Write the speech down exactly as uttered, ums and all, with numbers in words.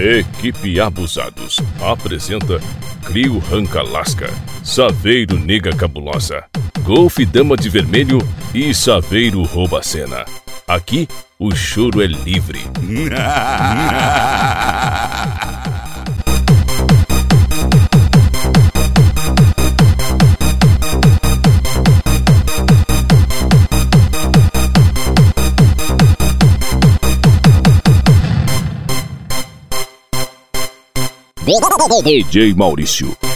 Equipe Abusados apresenta Crio Ranca Lasca, Saveiro Nega Cabulosa, Golfe Dama de Vermelho e Saveiro Rouba Cena. Aqui o choro é livre. D J Maurício.